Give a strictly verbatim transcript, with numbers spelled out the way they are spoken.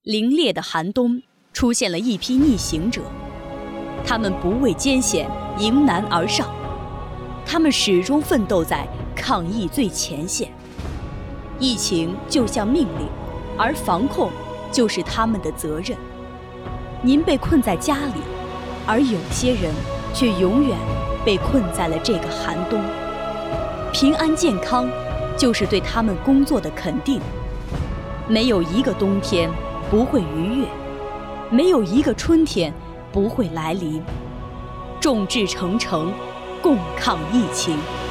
凛冽的寒冬，出现了一批逆行者，他们不畏艰险，迎难而上，他们始终奋斗在抗疫最前线。疫情就像命令，而防控就是他们的责任。您被困在家里，而有些人却永远被困在了这个寒冬。平安健康就是对他们工作的肯定。没有一个冬天不会逾越，没有一个春天不会来临。众志成城，共抗疫情。